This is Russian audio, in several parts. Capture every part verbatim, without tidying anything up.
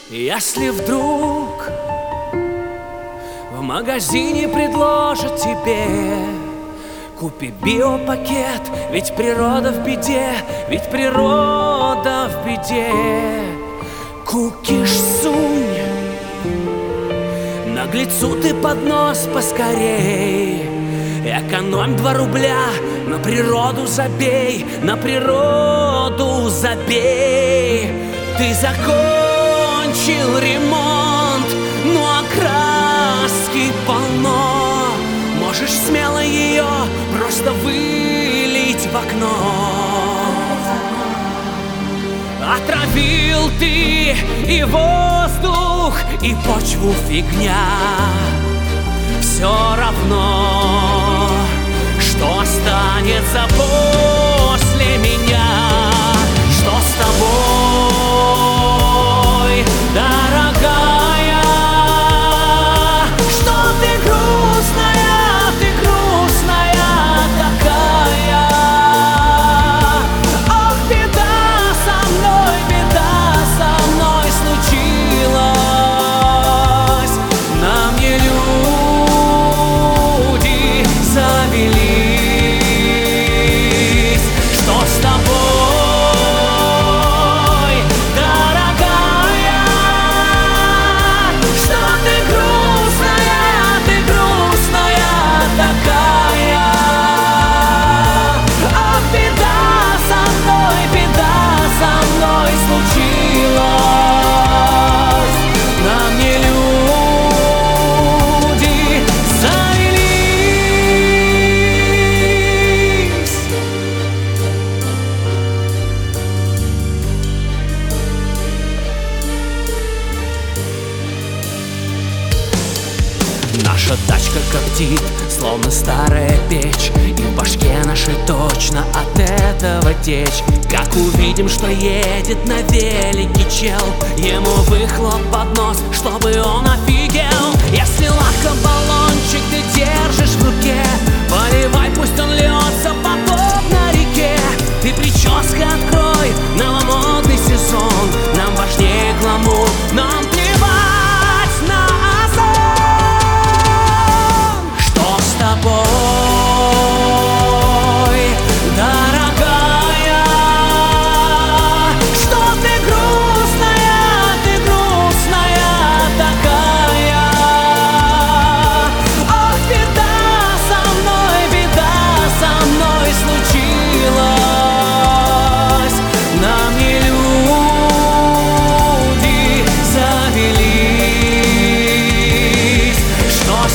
Если вдруг в магазине предложат тебе: купи биопакет, ведь природа в беде, ведь природа в беде. Кукиш сунь наглецу ты под нос поскорей. Экономь два рубля, на природу забей, на природу забей. Ты закончил ремонт, ну а краски полно. Можешь смело ее просто вылить в окно. Отравил ты и воздух, и почву фигня. Все равно, что останется после меня. Что с тобой, дорогая? Что ты грустная, ты грустная такая? Ох, беда со мной, беда со мной случилась. На мне люди завелись. Что с тобой, дорогая? Что ты грустная, ты грустная такая? Ах, беда со мной, беда со мной случилась. На мне люди завелись. Наша тачка коптит, словно старая печь, и в башке нашей точно от этого течь. Как увидим, что едет на велике чел, ему выхлоп под нос, чтобы он офигел. Если лакобаллончик ты держишь в руке, поливай, пусть он льется поток на реке. Ты прическа открой, новомодный сезон, нам важнее гламур, нам плевать на озон. Что с тобой, дорогая? Что ты грустная, ты грустная такая? Ох, беда со мной, беда со мной случилась. На мне люди завелись. Что с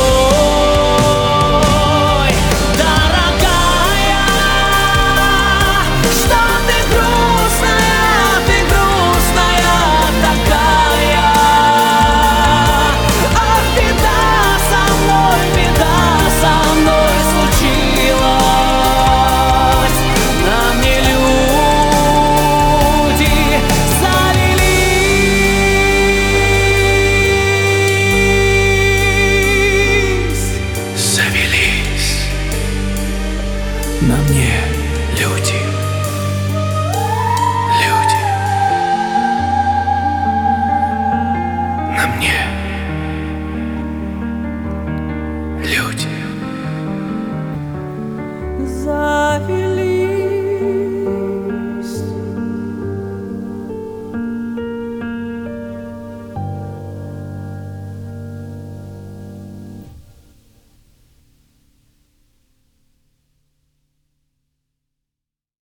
тобой, дорогая? Что ты грустная, ты грустная такая? Ах, беда со мной, беда со мной случилась. На мне люди завелись. Завелись. На мне люди. Люди. На мне